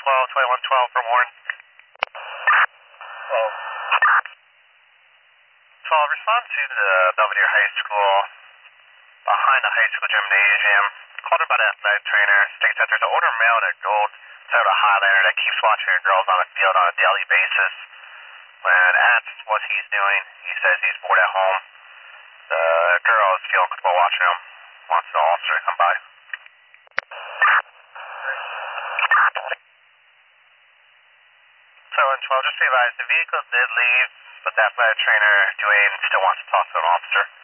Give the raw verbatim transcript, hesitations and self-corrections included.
twelve, twenty-one twelve from Warren. twelve. twelve, respond to the Belvedere High School, behind the high school gymnasium. Called about an athletic trainer, states that there's an older male in a gold Toyota Highlander that keeps watching her girls on the field on a daily basis. When asked what he's doing, he says he's bored at home. The girl is feeling comfortable watching him. Wants the officer to come by. So in twelve, just be advised, the vehicle did leave, but the athletic trainer, Dwayne, still wants to talk to an officer.